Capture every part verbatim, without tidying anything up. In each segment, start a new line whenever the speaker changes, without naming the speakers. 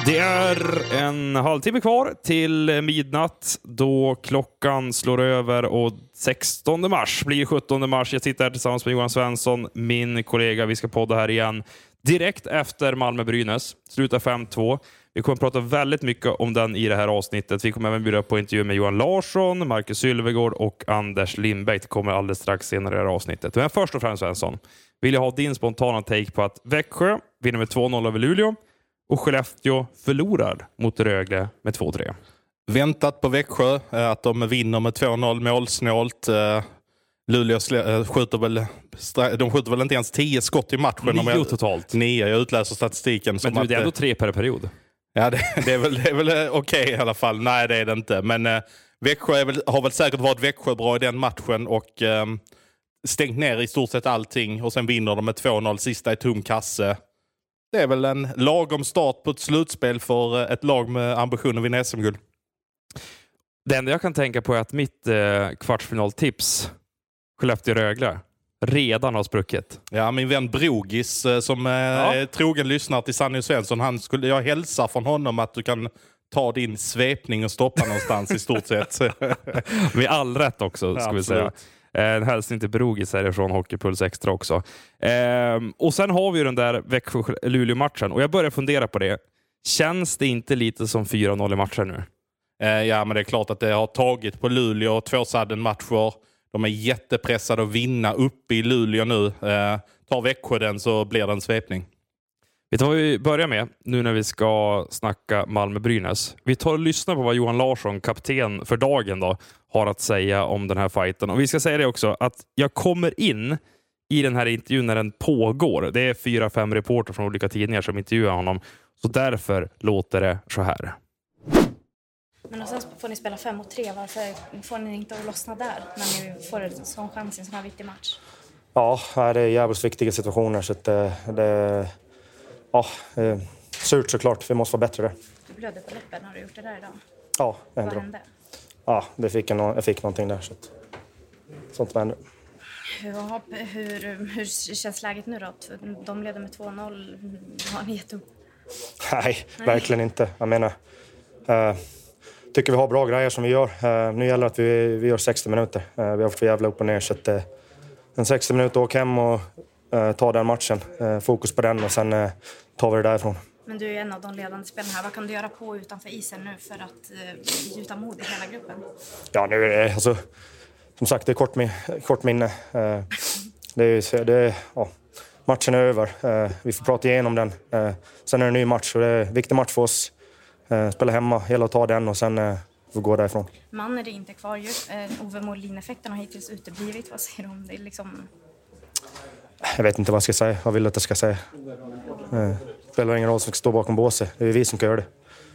Det är en halvtimme kvar till midnatt då klockan slår över och sextonde mars blir sjuttonde mars. Jag sitter här tillsammans med Johan Svensson, min kollega. Vi ska podda här igen direkt efter Malmö-Brynäs. Slutar fem två. Vi kommer att prata väldigt mycket om den i det här avsnittet. Vi kommer även bjuda på intervju med Johan Larsson, Marcus Sylvegård och Anders Lindberg. Det kommer alldeles strax senare i det här avsnittet. Men först och främst, Svensson, vill jag ha din spontana take på att Växjö vinner med två noll över Luleå och Skellefteå förlorar mot Rögle med två tre.
Väntat på Växjö att de vinner med två noll målsnålt. Luleå skjuter väl, de skjuter väl inte ens tio skott i matchen.
Nio jag, totalt.
Nio, jag utläser statistiken.
Men du, det är ändå tre per period.
Ja, det, det är väl, det är väl okej okay, i alla fall. Nej, det är det inte. Men eh, Växjö är väl, har väl säkert varit Växjö bra i den matchen och eh, stängt ner i stort sett allting. Och sen vinner de med två noll, sista i tom kasse. Det är väl en lagom start på ett slutspel för ett lag med ambitionen att vinna S M-guld.
Det enda jag kan tänka på är att mitt eh, kvartsfinaltips Skellefteå-Rögle redan har spruckit.
Ja, min vän Brogis som är ja. trogen lyssnare till Sanny Svensson, han skulle jag hälsa från honom att du kan ta din svepning och stoppa någonstans i stort sett.
Med all rätt också, ska vi säga. En hälsning till Brogis härifrån Hockeypuls Extra också. Ehm, och sen har vi ju den där Växjö-Luleå-matchen. Och jag börjar fundera på det. Känns det inte lite som fyra noll i matchen nu?
Ehm, ja, men det är klart att det har tagit på Luleå. Två sadden-matcher. De är jättepressade att vinna uppe i Luleå nu. Ehm, tar Växjö den så blir det en svepning.
Vet du vad vi börjar med nu när vi ska snacka Malmö-Brynäs? Vi tar och lyssnar på vad Johan Larsson, kapten för dagen, då, har att säga om den här fighten. Och vi ska säga det också, att jag kommer in i den här intervjun när den pågår. Det är fyra, fem reporter från olika tidningar som intervjuar honom. Så därför låter det så här.
Men och sen får ni spela fem mot tre. Varför får ni inte att lossna där när ni får en sån chans i en sån här viktig match?
Ja, det är jävligt viktiga situationer. Så att det, det ja, eh, surt såklart. Vi måste vara bättre där.
Du blödde på läppen. Har du gjort det där idag?
Ja, det
Vad hände?
Ja, det fick en, jag fick någonting där. Så att, sånt som händer.
Hur, hur, hur känns läget nu då? De leder med två noll. Har ni gett upp?
Nej, Nej, verkligen inte. Jag menar, eh, tycker vi har bra grejer som vi gör. Eh, nu gäller det att vi, vi gör sextio minuter. Eh, vi har fått jävla upp och ner. Så att, eh, en sextio minuter, åk hem och eh, ta den matchen. Eh, fokus på den och sen eh, tar vi det därifrån. Men
du är en av de ledande spelarna här. Vad kan du göra på utanför isen nu för att eh, gjuta mod i hela gruppen? Ja, nu är det, alltså, som sagt, det är kort, kort minne. Eh, det är, det är, ja, matchen är över. Eh, vi får prata igenom den. Eh, sen är det en ny match och det är en viktig match för oss. Eh, spela hemma, hela och ta den och sen eh, får gå därifrån. Man är det inte kvar ju. Eh, Ove Molin-effekten har hittills uteblivit. Vad säger du om det? Liksom... Jag vet inte vad jag ska säga. Vad vill att jag ska säga? Eh, spelar ingen roll som ska stå bakom båset. Det är vi som kan göra det.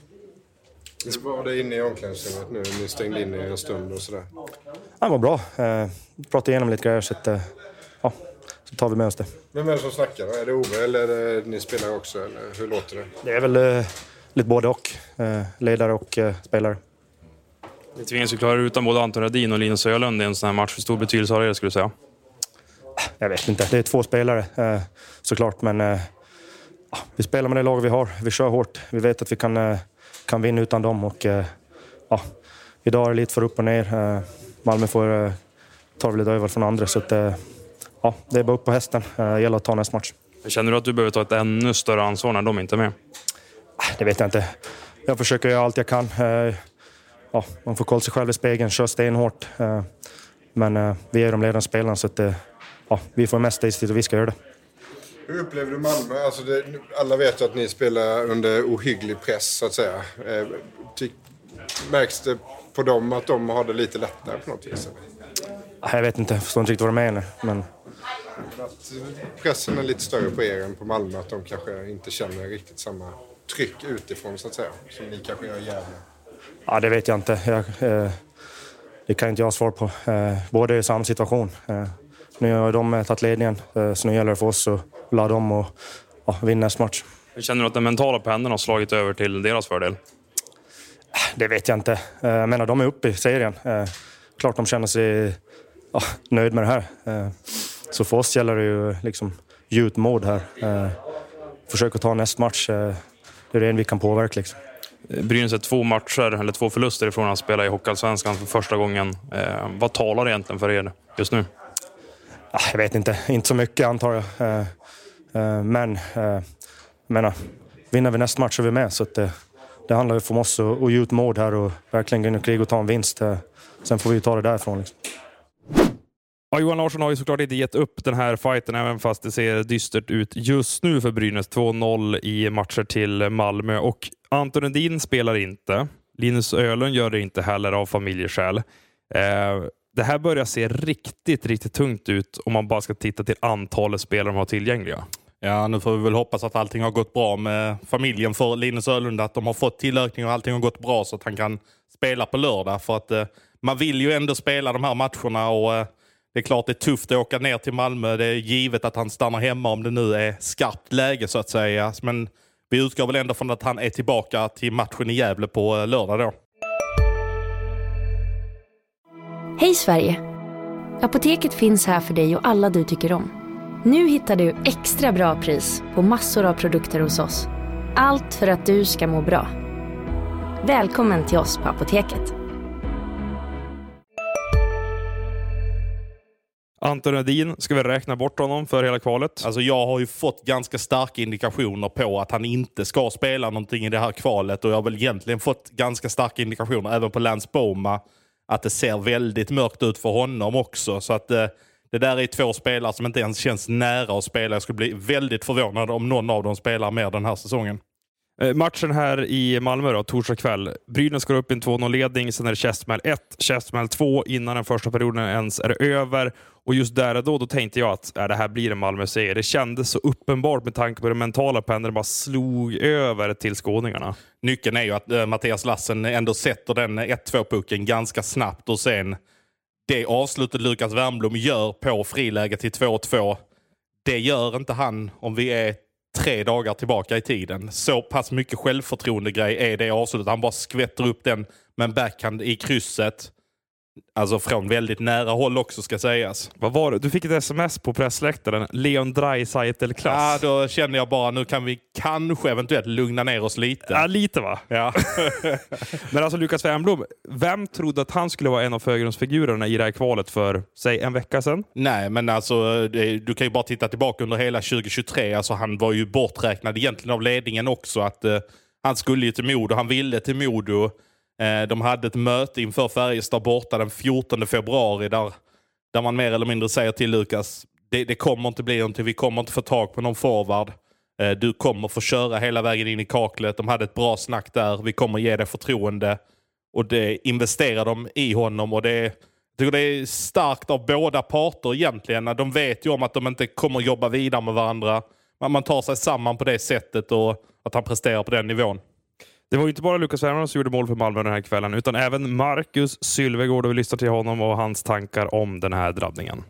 Hur var det inne i omklädningsrummet nu? Ni stängde in i en stund och sådär.
Ja, det var bra. Eh, pratade igenom lite grejer så, att, eh, ja, så tar vi med oss det.
Vem är det som snackar då? Är det Ove eller är det ni spelar också? Eller hur låter det?
Det är väl eh, lite både och. Eh, ledare och eh, spelare.
Det tvingas ju klara utan både Anton Radin och Linus Ölund i en sån här match. Hur stor betydelse har det, skulle du säga?
Jag vet inte. Det är två spelare eh, såklart. Men eh, vi spelar med det lag vi har. Vi kör hårt. Vi vet att vi kan, eh, kan vinna utan dem. Och, eh, ja, idag är det lite för upp och ner. Eh, Malmö får eh, ta lite över från andra. Så att, eh, ja, det är bara upp på hästen. Eh, det gäller att ta nästa match.
Känner du att du behöver ta ett ännu större ansvar när de inte är med?
Det vet jag inte. Jag försöker göra allt jag kan. Eh, ja, man får kolla sig själv i spegeln. Kör stenhårt. Eh, men eh, vi är de ledande spelarna. Så att, eh, ja, vi får mest istid och vi ska göra det.
Hur upplever du Malmö? Alltså det, alla vet att ni spelar under ohygglig press, så att säga. Eh, ty, märks det på dem att de har det lite lättare på något vis?
Jag vet inte, jag förstår inte riktigt vad de menar. Men...
Att pressen är lite större på er än på Malmö. Att de kanske inte känner riktigt samma tryck utifrån, så att säga. Som ni kanske gör gärna.
Ja, det vet jag inte. Jag, eh, det kan inte jag svara på. Eh, båda är i samma situation. Eh, nu har de tagit ledningen. Eh, så nu gäller det för oss att ladda dem och ja, vinna nästa match.
Känner du att den mentala pendeln har slagit över till deras fördel?
Det vet jag inte. Eh, jag menar, de är uppe i serien. Eh, klart de känner sig ja, nöjd med det här. Eh, så för oss gäller det ju liksom gjut mod här. Eh, försöka ta nästa match. Eh, det är det vi kan påverka liksom.
Brynäs är två matcher, eller två förluster ifrån att spela i Hockeyallsvenskan för första gången. Eh, vad talar egentligen för er just nu?
Ja, jag vet inte, inte så mycket antar jag. Eh, eh, men eh, menar, vinner vi nästa match så är vi med. Så att det, det handlar ju om oss att, att ge ut mål här och verkligen gå in i krig och ta en vinst. Eh, sen får vi ju ta det därifrån liksom.
Ja, Johan Larsson har ju såklart inte gett upp den här fighten även fast det ser dystert ut just nu för Brynäs. två noll i matcher till Malmö och Anton Edin spelar inte. Linus Ölund gör det inte heller av familjeskäl. Eh, det här börjar se riktigt, riktigt tungt ut om man bara ska titta till antalet spelare de har tillgängliga.
Ja, nu får vi väl hoppas att allting har gått bra med familjen för Linus Ölund. Att de har fått tillökning och allting har gått bra så att han kan spela på lördag. För att eh, man vill ju ändå spela de här matcherna och eh, det är klart det är tufft att åka ner till Malmö. Det är givet att han stannar hemma om det nu är skarpt läge så att säga. Men vi utgår väl ändå från att han är tillbaka till matchen i Gävle på lördag då.
Hej Sverige! Apoteket finns här för dig och alla du tycker om. Nu hittar du extra bra pris på massor av produkter hos oss. Allt för att du ska må bra. Välkommen till oss på Apoteket.
Anton Edin, ska vi räkna bort honom för hela kvalet?
Alltså jag har ju fått ganska starka indikationer på att han inte ska spela någonting i det här kvalet. Och jag har väl egentligen fått ganska starka indikationer även på Lance Boma att det ser väldigt mörkt ut för honom också. Så att eh, det där är två spelare som inte ens känns nära att spela. Jag skulle bli väldigt förvånad om någon av dem spelar mer den här säsongen.
Eh, matchen här i Malmö då, torsdag kväll. Brynäs går upp i en två noll-ledning, sen är det Kästmäll ett, Kästmäll två innan den första perioden ens är över. Och just där och då, då tänkte jag att äh, det här blir en Malmö-seger. Det kändes så uppenbart med tanke på den mentala pendeln bara slog över till skåningarna.
Nyckeln är ju att äh, Mattias Lassen ändå sätter den ett två-pucken ganska snabbt och sen det avslutet Lukas Wernbloom gör på friläge till två två, det gör inte han om vi är tre dagar tillbaka i tiden. Så pass mycket självförtroende grej är det avslutet. Han bara skvätter upp den med en backhand i krysset. Alltså från väldigt nära håll också ska sägas.
Vad var det? Du fick ett sms på pressläktaren. Leon Draisaitl-klass.
Ja, då kände jag bara nu kan vi kanske eventuellt lugna ner oss lite.
Ja, lite va?
Ja.
Men alltså Lukas Wernbloom, vem trodde att han skulle vara en av förgrundsfigurerna i det här kvalet för, säg, en vecka sedan?
Nej, men alltså det, du kan ju bara titta tillbaka under hela tjugo tjugotre. Alltså han var ju borträknad egentligen av ledningen också. Att uh, han skulle ju till Modo, han ville till Modo. De hade ett möte inför Färjestad borta den fjortonde februari där, där man mer eller mindre säger till Lukas det, det kommer inte bli någonting, vi kommer inte få tag på någon forward. Du kommer få köra hela vägen in i kaklet. De hade ett bra snack där, vi kommer ge dig förtroende. Och det investerar de i honom och det, jag tycker det är starkt av båda parter egentligen. De vet ju om att de inte kommer jobba vidare med varandra. Men man tar sig samman på det sättet och att han presterar på den nivån.
Det var ju inte bara Lukas Wernbloom som gjorde mål för Malmö den här kvällen utan även Marcus Sylvegård, och vi lyssnar till honom och hans tankar om den här drabbningen.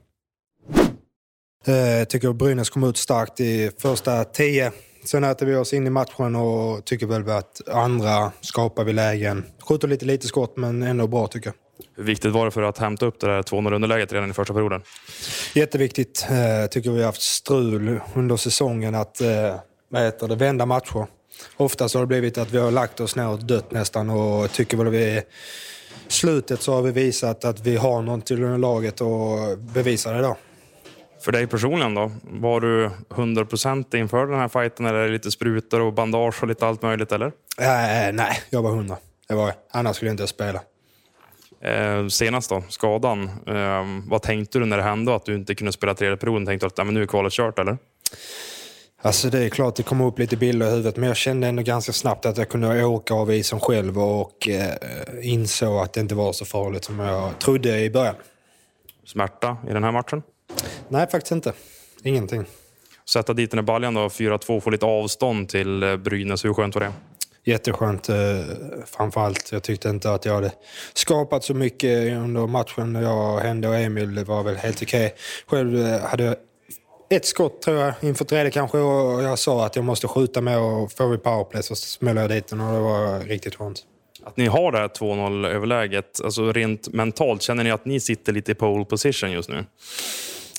Jag tycker Brynäs kom ut starkt i första tio. Sen äter vi oss in i matchen och tycker väl att andra skapar vi lägen. Skjuter lite lite skott men ändå bra tycker jag.
Hur viktigt var det för att hämta upp det där två noll underläget redan i första perioden?
Jätteviktigt. Jag tycker vi har haft strul under säsongen att vad heter det, vända matcher. Ofta så har det blivit att vi har lagt oss ner och dött nästan och tycker väl vi i slutet så har vi visat att vi har något till laget och bevisar det då.
För dig personligen då? Var du hundra procent inför den här fighten eller är det lite sprutor och bandage och lite allt möjligt eller?
Äh, nej, jag var hundra. Det var jag. Annars skulle jag inte spela.
Eh, senast då, skadan. Eh, vad tänkte du när det hände att du inte kunde spela tredje perioden? Tänkte du att ja, men nu är kvalet kört eller?
Alltså det är klart det kom upp lite bilder i huvudet men jag kände ändå ganska snabbt att jag kunde åka av isen själv och eh, insåg att det inte var så farligt som jag trodde i början. Smärta
i den här matchen?
Nej, faktiskt inte. Ingenting.
Sätta dit den i baljan då, fyra två, få lite avstånd till Brynäs. Hur skönt var det?
Jätteskönt, eh, framförallt. Jag tyckte inte att jag hade skapat så mycket under matchen. Jag, Hände och Emil var väl helt okej. Själv hade jag ett skott tror jag inför tredje kanske och jag sa att jag måste skjuta med och få vi powerplay så smällde jag dit den och det var riktigt skönt.
Att ni har det här två noll-överläget, alltså rent mentalt, känner ni att ni sitter lite i pole position just nu?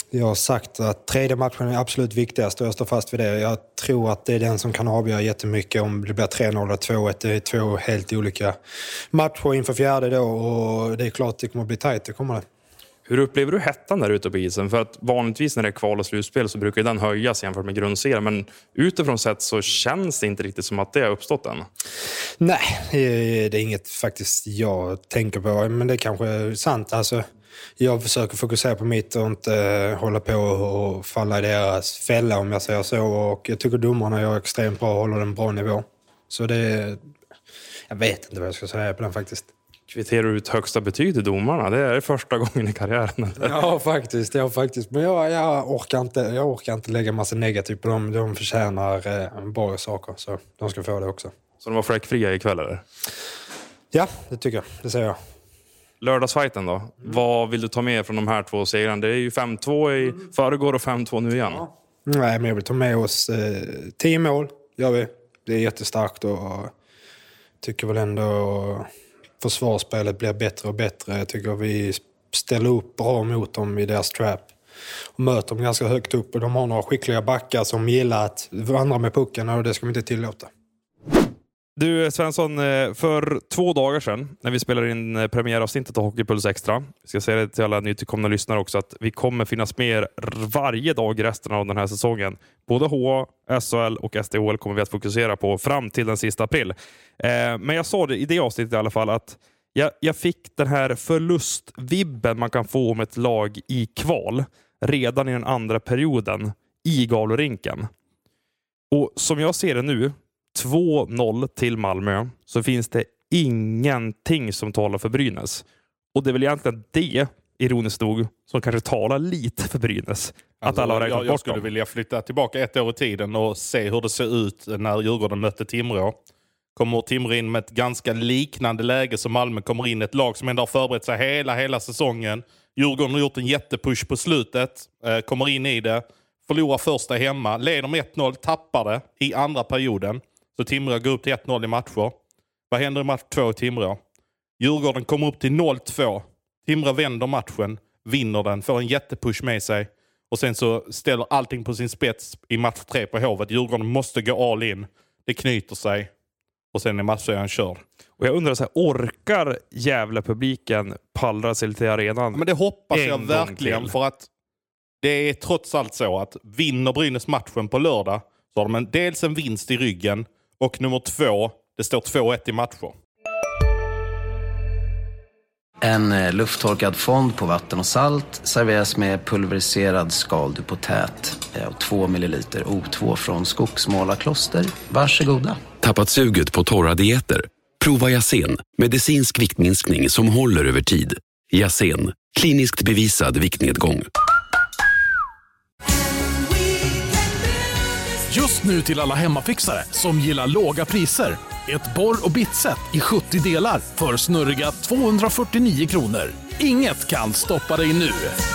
Jag har sagt att tredje matchen är absolut viktigast och jag står fast vid det. Jag tror att det är den som kan avgöra jättemycket om det blir tre noll eller två ett. Det är två helt olika matcher inför fjärde då och det är klart att det kommer att bli tajt, det kommer det.
Hur upplever du hettan där ute på isen? För att vanligtvis när det är kval och slutspel så brukar den höjas jämfört med grundserien. Men utifrån sett så känns det inte riktigt som att det har uppstått än.
Nej, det är inget faktiskt jag tänker på. Men det är kanske sant. Alltså, jag försöker fokusera på mitt och inte hålla på och falla i deras fälla om jag säger så. Och jag tycker domarna gör extremt bra och håller en bra nivå. Så det... Jag vet inte vad jag ska säga på den faktiskt.
Kvitterar du ut högsta betyg till domarna? Det är det första gången i karriären.
Ja, faktiskt. Ja, faktiskt. Men jag, jag, orkar inte, jag orkar inte lägga massa negativt på dem. De förtjänar eh, bra saker, så de ska få det också.
Så de var fläckfria ikväll, eller?
Ja, det tycker jag. Det säger jag.
Lördagsfighten då? Mm. Vad vill du ta med från de här två segrarna? Det är ju fem två i föregår och fem två nu igen. Ja.
Nej, men jag vill ta med oss eh, tio mål. Gör vi. Det är jättestarkt och tycker väl ändå... Försvarsspelet blir bättre och bättre. Jag tycker vi ställer upp bra mot dem i deras trap. Och möter dem ganska högt upp. Och de har några skickliga backar som gillar att vandra med pucken. Och det ska vi inte tillåta.
Du Svensson, för två dagar sedan när vi spelar in premiäravsnittet av Hockeypuls Extra. Vi ska säga det till alla nytillkomna lyssnare också att vi kommer finnas med varje dag resten av den här säsongen. Både H A, S H L och S D H L kommer vi att fokusera på fram till den sista april. Eh, men jag sa det i det avsnittet i alla fall att jag, jag fick den här förlustvibben man kan få om ett lag i kval redan i den andra perioden i Gavlerinken. Och som jag ser det nu, två noll till Malmö, så finns det ingenting som talar för Brynäs. Och det är väl egentligen det, ironiskt nog, som kanske talar lite för Brynäs.
Alltså,
att alla har räknat
jag, jag
bort
skulle
dem.
vilja flytta tillbaka ett år i tiden och se hur det ser ut när Djurgården mötte Timrå. Kommer Timrå in med ett ganska liknande läge som Malmö kommer in. Ett lag som ändå har förberett sig hela, hela säsongen. Djurgården har gjort en jättepush på slutet. Eh, kommer in i det. Förlorar första hemma. Leder med ett noll. Tappar det i andra perioden. Så Timrå går upp till ett noll i matcher. Vad händer i match två i Timrå? Djurgården kommer upp till noll två. Timrå vänder matchen. Vinner den. Får en jättepush med sig. Och sen så ställer allting på sin spets i match tre på Hovet. Djurgården måste gå all in. Det knyter sig. Och sen är matchen körd.
Och jag undrar så här, orkar jävla publiken pallra sig till arenan?
Men det hoppas
en
jag verkligen.
till.
För att det är trots allt så att vinner Brynäs matchen på lördag så har de en, dels en vinst i ryggen. Och nummer två, det står två ett i matcher.
En lufttorkad fond på vatten och salt serveras med pulveriserad skaldupotät och två milliliter O två från Skogsmålarkloster. Varsågoda.
Tappat suget på torra dieter? Prova Yasen, medicinsk viktminskning som håller över tid. Yasen, kliniskt bevisad viktnedgång.
Just nu till alla hemmafixare som gillar låga priser. Ett borr- och bitset i sjuttio delar för snurriga tvåhundrafyrtionio kronor. Inget kan stoppa dig nu.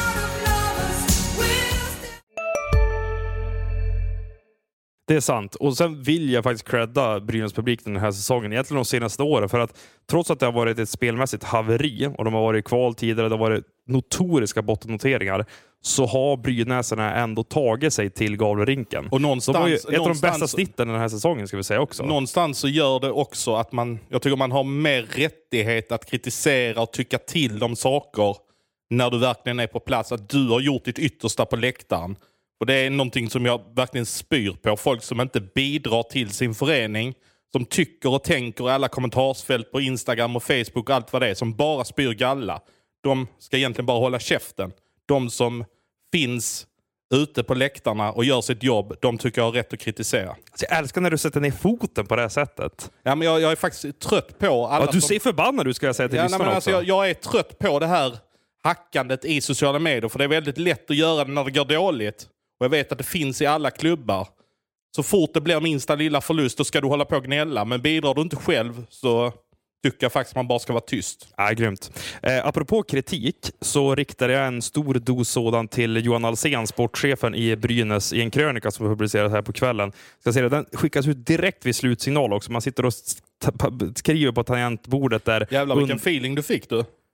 Det är sant. Och sen vill jag faktiskt credda Brynäs publik den här säsongen. Egentligen de senaste åren. För att trots att det har varit ett spelmässigt haveri och de har varit i kval tidigare, det har varit notoriska bottennoteringar, så har Brynäsarna ändå tagit sig till Gavlerinken. Och någonstans, de var ju ett av de bästa snitten den här säsongen, ska vi säga också.
Någonstans så gör det också att man, jag tycker man har mer rättighet att kritisera och tycka till om saker när du verkligen är på plats. Att du har gjort ditt yttersta på läktaren. Och det är någonting som jag verkligen spyr på. Folk som inte bidrar till sin förening. Som tycker och tänker i alla kommentarsfält på Instagram och Facebook och allt vad det är. Som bara spyr galla. De ska egentligen bara hålla käften. De som finns ute på läktarna och gör sitt jobb, de tycker jag har rätt att kritisera.
Alltså jag älskar när du sätter ner foten på det här sättet.
Ja, men jag, jag är faktiskt trött på alla
ja, du
som...
ser förbannad ut, ska jag säga till
ja,
lyssnarna
nej,
också.
alltså, jag, jag är trött på det här hackandet i sociala medier. För det är väldigt lätt att göra det när det går dåligt. Och jag vet att det finns i alla klubbar. Så fort det blir minsta lilla förlust, då ska du hålla på och gnälla. Men bidrar du inte själv så tycker jag faktiskt att man bara ska vara tyst.
Ja, grymt. Eh, apropå kritik så riktade jag en stor dos sådan till Johan Alsen, sportchefen i Brynäs, i en krönika som publiceras här på kvällen. Ska säga, den skickas ut direkt vid slutsignal också. Man sitter och skriver på tangentbordet där.
Jävlar vilken feeling du fick du.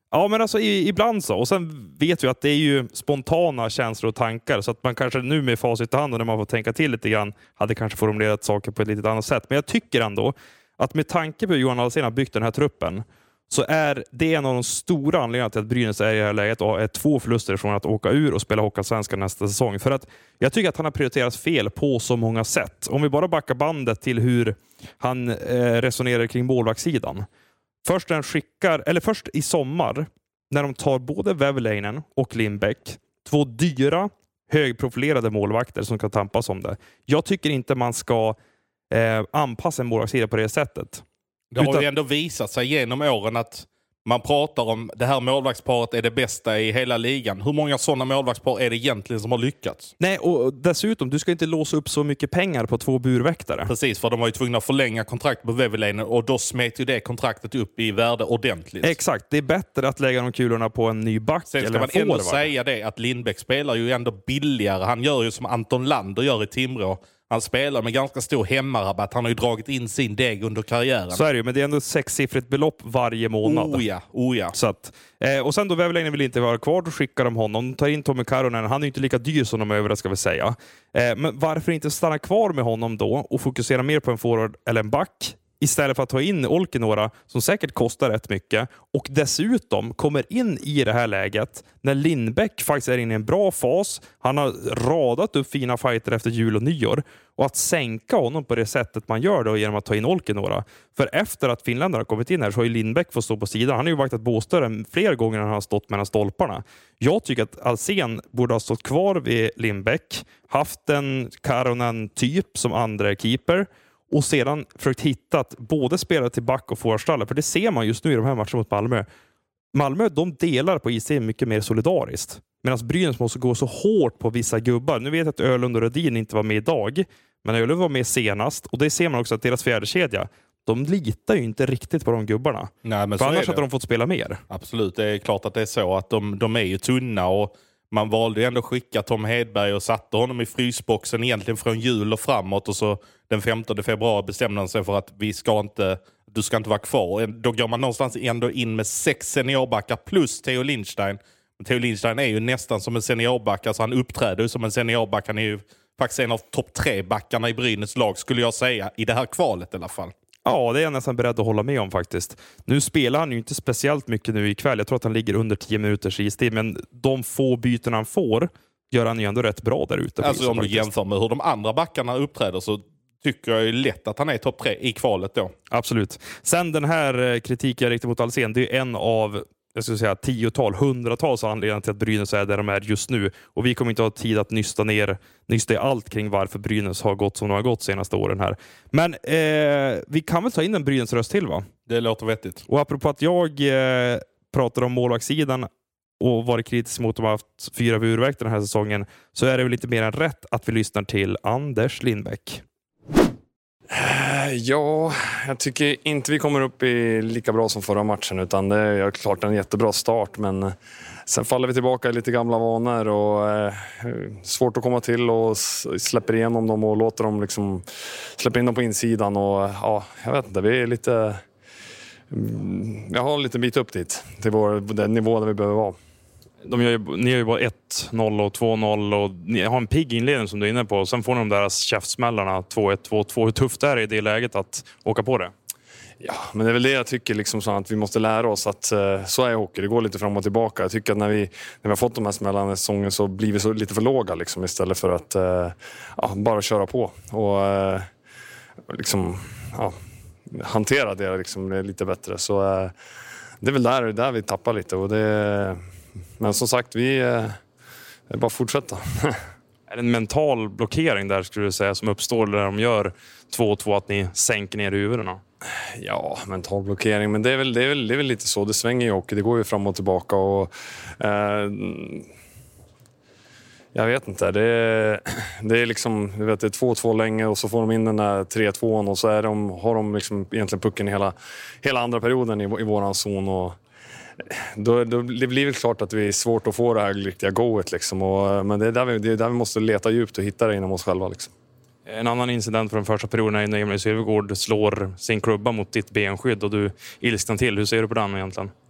Ja, men alltså i, ibland så. Och sen vet vi att det är ju spontana känslor och tankar. Så att man kanske nu med facit i hand, när man får tänka till lite grann, hade kanske formulerat saker på ett lite annat sätt. Men jag tycker ändå att med tanke på hur Johan Alsén har byggt den här truppen, så är det en av de stora anledningarna till att Brynäs är i det här läget och är två förluster från att åka ur och spela Hockeyallsvenskan nästa säsong. För att jag tycker att han har prioriterat fel på så många sätt. Om vi bara backar bandet till hur han eh, resonerar kring målvaktssidan. Först när han skickar, eller först i sommar, när de tar både Väveläinen och Lindbäck, två dyra, högprofilerade målvakter som kan tampas om det. Jag tycker inte man ska eh, anpassa en målvaktssida på det sättet.
Det har
Utan...
ju ändå visat sig genom åren att man pratar om det här målvaktsparet är det bästa i hela ligan. Hur många sådana målvaktspar är det egentligen som har lyckats?
Nej, och dessutom, du ska inte låsa upp så mycket pengar på två burväktare.
Precis, för de var ju tvungna att förlänga kontrakt på Väveläinen och då smet ju det kontraktet upp i värde ordentligt.
Exakt, det är bättre att lägga de kulorna på en ny back.
Sen ska
eller
man
en
ändå
forward.
säga det att Lindbäck spelar ju ändå billigare. Han gör ju som Anton Lander gör i Timrå. Han spelar med ganska stor hemmarabatt. Han har ju dragit in sin deg under karriären.
Så är det ju, men det är ändå ett sexsiffrigt belopp varje månad.
Oh ja, oh ja.
Så att, eh, och sen då Väveläinen vill inte vara kvar, då skickar de honom. De tar in Tommy Karonen, han är ju inte lika dyr som de övriga, ska vi säga. Eh, men varför inte stanna kvar med honom då och fokusera mer på en forward eller en back? Istället för att ta in Olkinora som säkert kostar rätt mycket och dessutom kommer in i det här läget när Lindbäck faktiskt är inne i en bra fas. Han har radat upp fina fighter efter jul och nyår och att sänka honom på det sättet man gör då genom att ta in Olkinora. För efter att finländarna har kommit in här så har ju Lindbäck fått stå på sidan. Han har ju vaktat båstörren fler gånger när han har stått mellan stolparna. Jag tycker att Alsén borde ha stått kvar vid Lindbäck, haft en Karonen typ som andra keeper och sedan försökt hitta att både spela till back och forwardstallar. För det ser man just nu i de här matcherna mot Malmö. Malmö, de delar på isen mycket mer solidariskt. Medan Brynäs måste gå så hårt på vissa gubbar. Nu vet jag att Öhlund och Rödin inte var med idag. Men Öhlund var med senast. Och det ser man också att deras fjärde kedja, de litar ju inte riktigt på de gubbarna.
Nej, men
för
så
annars
är
hade de fått spela mer.
Absolut, det är klart att det är så. Att de, de är ju tunna och man valde ju ändå skicka Tom Hedberg och satte honom i frysboxen egentligen från jul och framåt. Och så den femtonde februari bestämde han sig för att vi ska inte, du ska inte vara kvar. Då går man någonstans ändå in med sex seniorbackar plus Theo Lindstein. Men Theo Lindstein är ju nästan som en seniorback. Alltså han uppträder ju som en seniorback. Han är ju faktiskt en av topp tre backarna i Brynäs lag skulle jag säga. I det här kvalet i alla fall.
Ja, det är jag nästan beredd att hålla med om faktiskt. Nu spelar han ju inte speciellt mycket nu ikväll. Jag tror att han ligger under tio minuters istid. Men de få byten han får gör han ju ändå rätt bra där ute.
Alltså om du jämför med hur de andra backarna uppträder så tycker jag ju lätt att han är topp tre i kvalet då.
Absolut. Sen den här kritiken jag riktar mot Alsén, det är en av jag skulle säga tiotal, hundratals anledningar till att Brynäs är där de är just nu. Och vi kommer inte ha tid att nysta ner nysta i allt kring varför Brynäs har gått som de har gått senaste åren här. Men eh, vi kan väl ta in en Brynäs röst till, va?
Det låter vettigt.
Och apropå att jag eh, pratar om målvaktssidan och varit kritisk mot att de har haft fyra burverk den här säsongen, så är det väl lite mer än rätt att vi lyssnar till Anders Lindbäck.
Ja, jag tycker inte vi kommer upp i lika bra som förra matchen, utan det är klart en jättebra start, men sen faller vi tillbaka i lite gamla vanor och eh, svårt att komma till och släpper igenom dem och låter dem liksom släppa in dem på insidan och ja, jag vet inte, vi är lite jag har lite bit upp dit till vår, den nivå där vi behöver vara.
De gör ju, ni gör ju bara ett noll och två noll och ni har en pigg inledning som du är inne på. Sen får ni de där käftsmällarna två ett två två. Hur tufft är det i det läget att åka på det?
Ja, men det är väl det jag tycker liksom, så att vi måste lära oss att uh, så är hockey. Det går lite fram och tillbaka. Jag tycker att när vi, när vi har fått de här smällarna i säsongen så blir vi så lite för låga liksom, istället för att uh, ja, bara köra på och uh, liksom ja, hantera det liksom, lite bättre. Så uh, det är väl där, där vi tappar lite och det. Men som sagt, vi eh, är bara fortsätta.
Är det en mental blockering där skulle du säga som uppstår när de gör två två att ni sänker ner huvudena?
Ja, mental blockering, men det är väl, det är väl, det är väl lite så. Det svänger ju och det går ju fram och tillbaka och eh, jag vet inte. Det är, det är liksom, du vet, det är två två länge och så får de in den där tre två och så är de, har de liksom egentligen pucken hela, hela andra perioden i, i våran zon och Då, då, det blir väl klart att vi är svårt att få det här riktiga goet liksom. Och, men det är, där vi, det är där vi måste leta djupt och hitta det inom oss själva liksom.
En annan incident från första perioden är när Emil Sylvegård slår sin klubba mot ditt benskydd och du ilsknar till. Hur ser du på den egentligen?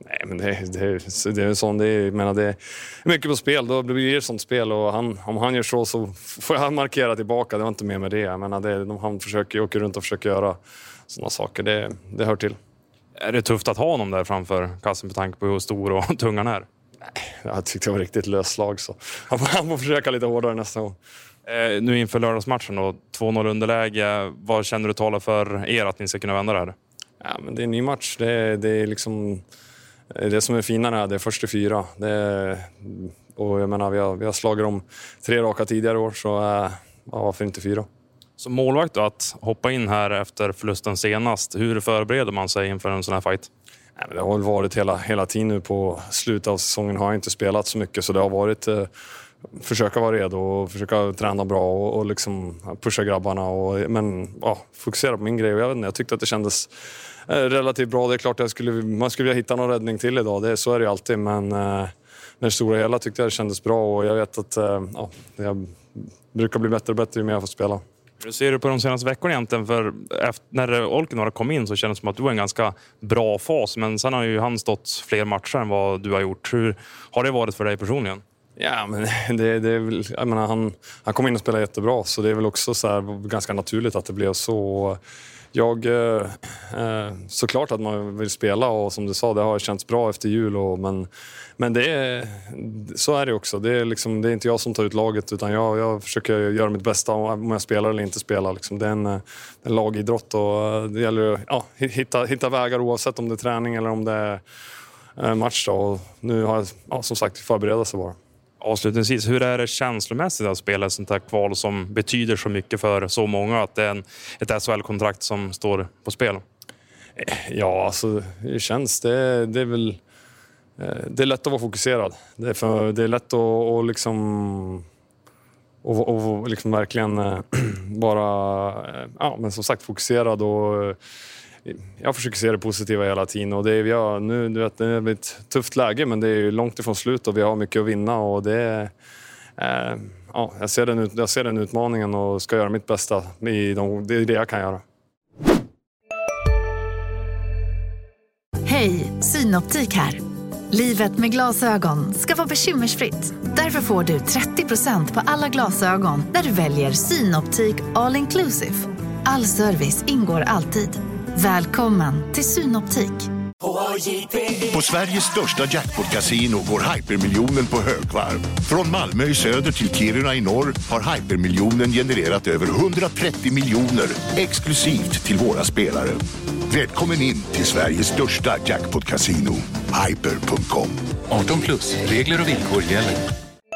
Nej, men det, det, det är sånt. Det är, jag menar, det är mycket på spel. Då blir det ett sånt spel. Och han, om han gör så så får han markera tillbaka. Det var inte mer med det. Jag menar, det han försöker åka runt och försöker göra sådana saker. Det, det hör till.
Är det tufft att ha honom där framför kassen på tanke på hur stor och tung han är?
Nej, jag tyckte det var riktigt lösslag. Så han får, han får försöka lite hårdare nästa gång.
Eh, nu inför lördagsmatchen och två noll underläge. Vad känner du talar för er att ni ska kunna vända det här?
Ja, men det är en ny match. Det, det är liksom det som är finare. Det är första fyra. Det är, och jag menar, vi har, vi har slagit om tre raka tidigare år, så äh, varför inte fyra?
Så målvakt då, att hoppa in här efter förlusten senast. Hur förbereder man sig inför en sån här fight?
Ja, men det har väl varit hela, hela tiden nu. På slutet av säsongen har jag inte spelat så mycket, så det har varit eh, försöka vara redo och försöka träna bra och, och liksom pusha grabbarna. Och, men ja, fokusera på min grej. Och jag, vet inte, jag tyckte att det kändes eh, relativt bra. Det är klart att jag skulle, man skulle vilja hitta någon räddning till idag. Det, så är det ju alltid. Men eh, när det stora hela tyckte jag det kändes bra. Och jag vet att eh, ja, jag brukar bli bättre och bättre ju mer jag får spela.
Hur ser du på de senaste veckorna egentligen? För efter, när Olkinuora kom in så kändes det som att du var en ganska bra fas. Men sen har ju han stått fler matcher än vad du har gjort. Hur har det varit för dig personligen?
Ja, men det, det är väl, jag menar, han, han kom in och spelade jättebra, så det är väl också så här, ganska naturligt att det blev så. Jag, eh, såklart att man vill spela, och som du sa, det har känts bra efter jul. Och, men men det är, så är det också. Det är, liksom, det är inte jag som tar ut laget, utan jag, jag försöker göra mitt bästa om jag spelar eller inte spelar. Liksom. Det är en, en lagidrott, och det gäller att ja, hitta, hitta vägar oavsett om det är träning eller om det är match. Då. Och nu har jag ja, som sagt förbereda sig bara.
Avslutningsvis, hur är det känslomässigt att spela ett sånt här kval som betyder så mycket för så många, att det är en, ett S H L-kontrakt som står på spel?
Ja, alltså det känns, det, det är väl det är lätt att vara fokuserad. Det är, för, det är lätt att och liksom och, och liksom verkligen bara ja, men som sagt fokuserad, och jag försöker se det positiva hela tiden. Och det är, ja, nu, du vet, det är ett tufft läge, men det är långt ifrån slut och vi har mycket att vinna. Och det är, eh, ja, jag, ser den, jag ser den utmaningen och ska göra mitt bästa. I de, det är det jag kan göra.
Hej, Synoptik här. Livet med glasögon ska vara bekymmersfritt. Därför får du trettio procent på alla glasögon när du väljer Synoptik All Inclusive. All service ingår alltid. Välkommen till Synoptik.
På Sveriges största jackpot-casino går hypermiljonen på högvarv. Från Malmö i söder till Kiruna i norr har hypermiljonen genererat över hundratrettio miljoner exklusivt till våra spelare. Välkommen in till Sveriges största jackpot-casino, hyper punkt com.
arton plus, regler och villkor gäller.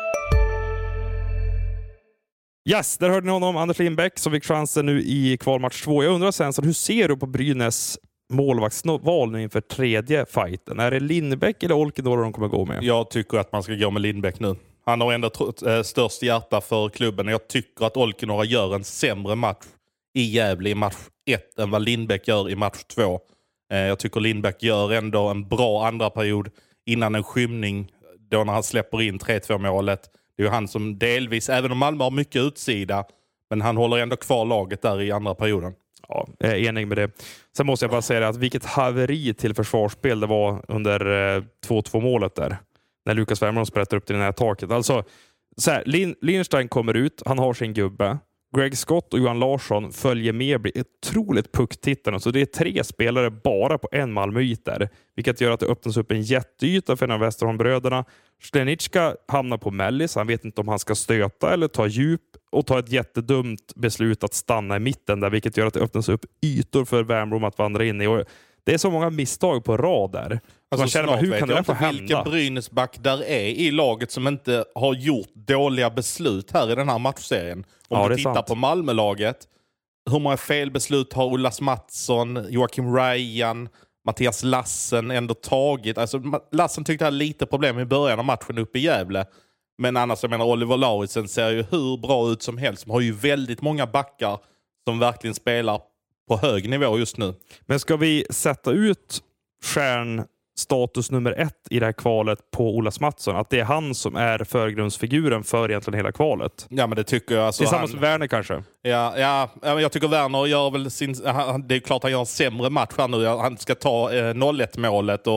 Yes, där hörde ni honom, Anders Lindbäck, som fick chansen nu i kvalmatch två. Jag undrar sen, så hur ser du på Brynäs målvaktsval nu inför tredje fighten? Är det Lindbäck eller Olkinuora de kommer gå med?
Jag tycker att man ska gå med Lindbäck nu. Han har ändå äh, störst hjärta för klubben. Jag tycker att Olkinuora gör en sämre match i Gävle i match ett än vad Lindbäck gör i match två. Eh, jag tycker Lindbäck gör ändå en bra andra period innan en skymning, då när han släpper in tre två målet. Det är ju han som delvis, även om Malmö har mycket utsida, men han håller ändå kvar laget där i andra perioden.
Ja, jag är enig med det. Sen måste jag bara säga att vilket haveri till försvarsspel det var under eh, två två målet där. När Lukas Wernbloom sprätter upp till det här taket. Alltså, så här, Lin- Lindstein kommer ut, han har sin gubbe. Greg Scott och Johan Larsson följer med, blir otroligt pucktittande. Så det är tre spelare bara på en Malmöit där. Vilket gör att det öppnas upp en jätteyta för en av Westerholmbröderna. Schlenicka hamnar på mellis. Han vet inte om han ska stöta eller ta djup. Och ta ett jättedumt beslut att stanna i mitten där. Vilket gör att det öppnas upp ytor för Wernbloom att vandra in i. Och det är så många misstag på rad där.
Alltså,
man känner bara, hur kan det få hända?
Vilken Brynäsback där är i laget som inte har gjort dåliga beslut här i den här matchserien. Om
ja,
du tittar sant. På Malmö-laget, hur många felbeslut har Ullas Mattsson, Joakim Ryan, Mattias Lassen ändå tagit? Alltså, Lassen tyckte jag hade lite problem i början av matchen uppe i Gävle. Men annars, jag menar, Oliver Lauritsen ser ju hur bra ut som helst. De har ju väldigt många backar som verkligen spelar på hög nivå just nu.
Men ska vi sätta ut stjärnstatus nummer ett i det här kvalet på Olas Mattsson? Att det är han som är förgrundsfiguren för egentligen hela kvalet?
Ja, men det tycker jag. Alltså,
tillsammans
han,
med Werner kanske?
Ja, ja, jag tycker Werner gör väl sin... Det är klart han gör en sämre match här nu. Han ska ta eh, noll ett målet och...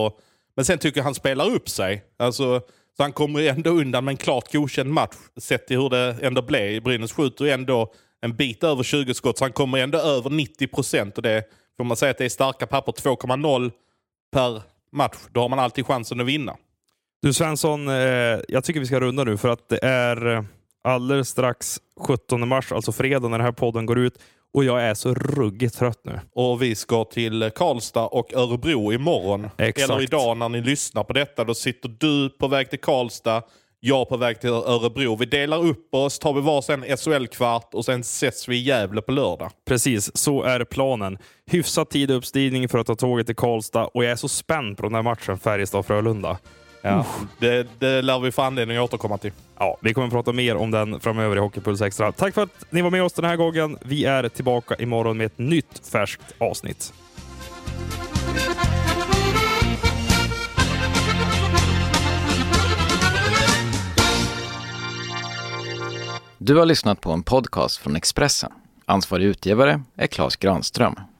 Men sen tycker jag han spelar upp sig. Alltså, så han kommer ändå undan med en klart godkänd match. Sett till hur det ändå blev. Brynäs skjuter ändå en bit över tjugo skott. Så han kommer ändå över nittio procent. Och det får man säga att det är starka papper. två komma noll per match. Då har man alltid chansen att vinna.
Du Svensson, eh, jag tycker vi ska runda nu. För att det är alldeles strax sjuttonde mars. Alltså fredag när den här podden går ut. Och jag är så ruggigt trött nu.
Och vi ska till Karlstad och Örebro imorgon.
Exakt.
Eller idag när ni lyssnar på detta. Då sitter du på väg till Karlstad. Jag på väg till Örebro. Vi delar upp oss, tar vi varsin S H L-kvart och sen ses vi i Gävle på lördag.
Precis, så är planen. Hyfsat tid uppstigning för att ta tåget till Karlstad. Och jag är så spänd på den här matchen Färjestad-Frölunda.
Ja, det, det lär vi få anledning att återkomma till.
Ja, vi kommer att prata mer om den framöver i Hockeypuls Extra. Tack för att ni var med oss den här gången. Vi är tillbaka imorgon med ett nytt färskt avsnitt.
Du har lyssnat på en podcast från Expressen. Ansvarig utgivare är Claes Granström.